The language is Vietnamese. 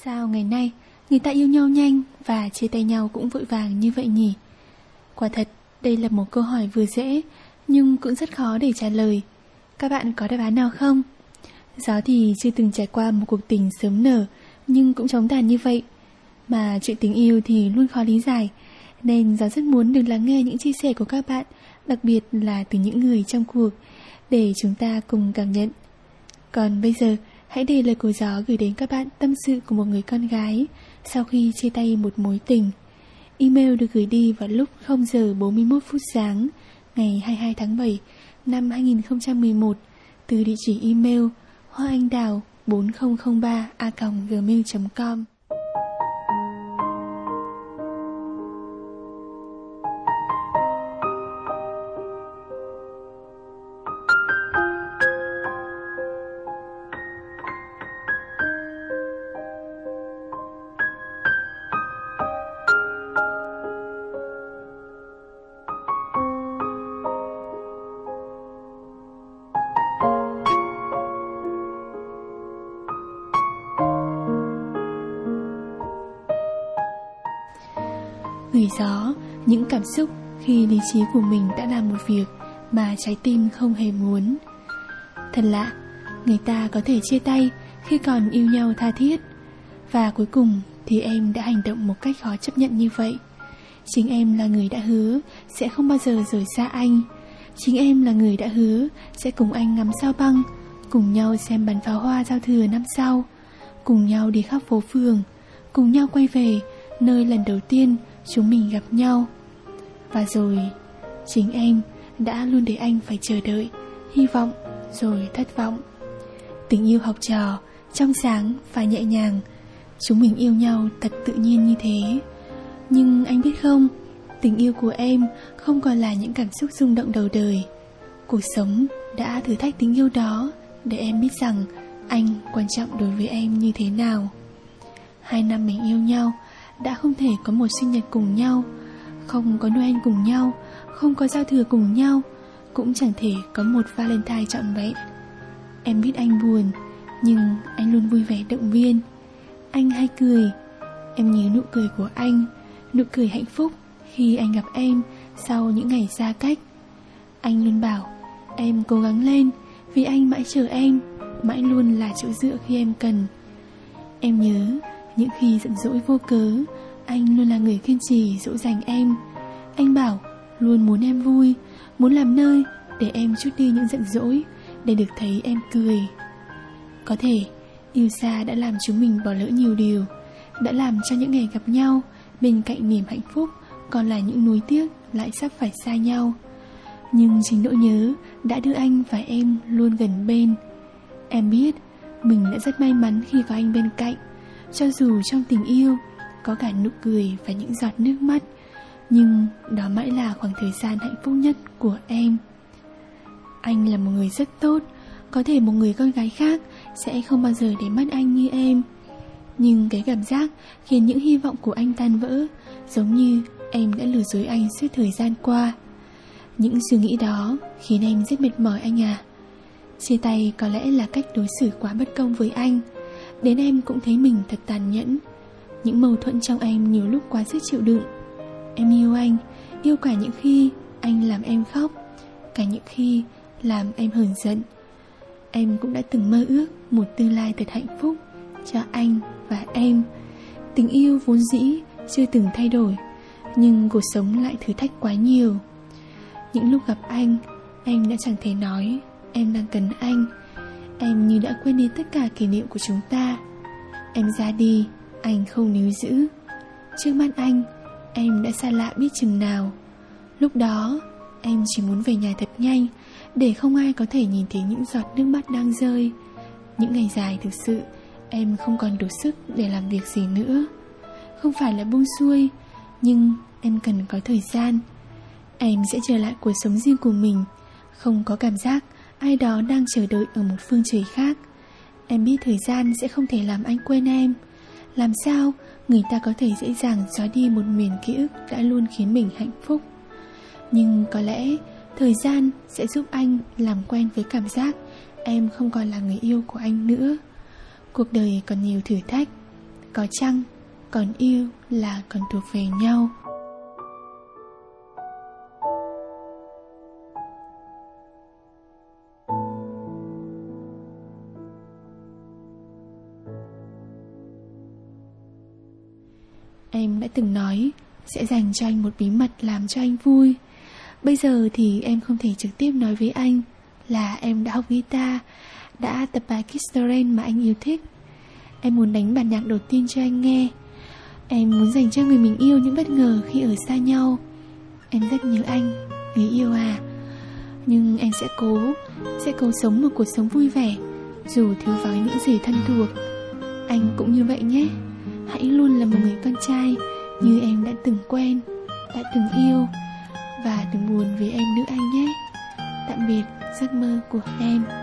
Sao ngày nay người ta yêu nhau nhanh và chia tay nhau cũng vội vàng như vậy nhỉ? Quả thật, đây là một câu hỏi vừa dễ nhưng cũng rất khó để trả lời. Các bạn có đáp án nào không? Gió thì chưa từng trải qua một cuộc tình sớm nở nhưng cũng chóng tàn như vậy. Mà chuyện tình yêu thì luôn khó lý giải, nên Gió rất muốn được lắng nghe những chia sẻ của các bạn, đặc biệt là từ những người trong cuộc, để chúng ta cùng cảm nhận. Còn bây giờ, hãy để lời của Gió gửi đến các bạn tâm sự của một người con gái sau khi chia tay một mối tình. Email được gửi đi vào lúc 0 giờ 41 phút sáng ngày 22 tháng 7 năm 2011 từ địa chỉ email hoaanhđào4003@gmail.com. Gửi Gió những cảm xúc khi lý trí của mình đã làm một việc mà trái tim không hề muốn. Thật lạ, người ta có thể chia tay khi còn yêu nhau tha thiết, và cuối cùng thì em đã hành động một cách khó chấp nhận như vậy. Chính em là người đã hứa sẽ không bao giờ rời xa anh. Chính em là người đã hứa sẽ cùng anh ngắm sao băng, cùng nhau xem bắn pháo hoa giao thừa năm sau, cùng nhau đi khắp phố phường, cùng nhau quay về nơi lần đầu tiên chúng mình gặp nhau. Và rồi chính em đã luôn để anh phải chờ đợi, hy vọng rồi thất vọng. Tình yêu học trò, trong sáng và nhẹ nhàng, chúng mình yêu nhau thật tự nhiên như thế. Nhưng anh biết không, tình yêu của em không còn là những cảm xúc rung động đầu đời. Cuộc sống đã thử thách tình yêu đó để em biết rằng anh quan trọng đối với em như thế nào. 2 năm mình yêu nhau đã không thể có một sinh nhật cùng nhau, không có Noel cùng nhau, không có giao thừa cùng nhau, cũng chẳng thể có một Valentine trọn vẹn. Em biết anh buồn, nhưng anh luôn vui vẻ động viên. Anh hay cười. Em nhớ nụ cười của anh, nụ cười hạnh phúc khi anh gặp em sau những ngày xa cách. Anh luôn bảo em cố gắng lên, vì anh mãi chờ em, mãi luôn là chỗ dựa khi em cần. Em nhớ những khi giận dỗi vô cớ, anh luôn là người kiên trì dỗ dành em. Anh bảo luôn muốn em vui, muốn làm nơi để em trút đi những giận dỗi, để được thấy em cười. Có thể yêu xa đã làm chúng mình bỏ lỡ nhiều điều, đã làm cho những ngày gặp nhau bên cạnh niềm hạnh phúc còn là những nuối tiếc lại sắp phải xa nhau. Nhưng chính nỗi nhớ đã đưa anh và em luôn gần bên. Em biết mình đã rất may mắn khi có anh bên cạnh. Cho dù trong tình yêu có cả nụ cười và những giọt nước mắt, nhưng đó mãi là khoảng thời gian hạnh phúc nhất của em. Anh là một người rất tốt, có thể một người con gái khác sẽ không bao giờ để mắt anh như em. Nhưng cái cảm giác khiến những hy vọng của anh tan vỡ, giống như em đã lừa dối anh suốt thời gian qua. Những suy nghĩ đó khiến em rất mệt mỏi anh à. Chia tay có lẽ là cách đối xử quá bất công với anh. Đến em cũng thấy mình thật tàn nhẫn. Những mâu thuẫn trong em nhiều lúc quá sức chịu đựng. Em yêu anh, yêu cả những khi anh làm em khóc, cả những khi làm em hờn giận. Em cũng đã từng mơ ước một tương lai thật hạnh phúc cho anh và em. Tình yêu vốn dĩ chưa từng thay đổi, nhưng cuộc sống lại thử thách quá nhiều. Những lúc gặp anh, em đã chẳng thể nói em đang cần anh. Em như đã quên đi tất cả kỷ niệm của chúng ta. Em ra đi, anh không níu giữ. Trước mắt anh, em đã xa lạ biết chừng nào. Lúc đó, em chỉ muốn về nhà thật nhanh, để không ai có thể nhìn thấy những giọt nước mắt đang rơi. Những ngày dài thực sự, em không còn đủ sức để làm việc gì nữa. Không phải là buông xuôi, nhưng em cần có thời gian. Em sẽ trở lại cuộc sống riêng của mình, không có cảm giác ai đó đang chờ đợi ở một phương trời khác. Em biết thời gian sẽ không thể làm anh quên em. Làm sao người ta có thể dễ dàng xóa đi một miền ký ức đã luôn khiến mình hạnh phúc. Nhưng có lẽ thời gian sẽ giúp anh làm quen với cảm giác em không còn là người yêu của anh nữa. Cuộc đời còn nhiều thử thách. có chăng còn yêu là còn thuộc về nhau. Em đã từng nói sẽ dành cho anh một bí mật làm cho anh vui. Bây giờ thì em không thể trực tiếp nói với anh là em đã học guitar, đã tập bài Kiss the Rain mà anh yêu thích. Em muốn đánh bản nhạc đầu tiên cho anh nghe. Em muốn dành cho người mình yêu những bất ngờ khi ở xa nhau. Em rất nhớ anh, người yêu à. Nhưng em sẽ cố sống một cuộc sống vui vẻ, dù thiếu vắng những gì thân thuộc. Anh cũng như vậy nhé. Hãy luôn là một người con trai như em đã từng quen, đã từng yêu. Và đừng buồn vì em nữa anh nhé. Tạm biệt giấc mơ của em.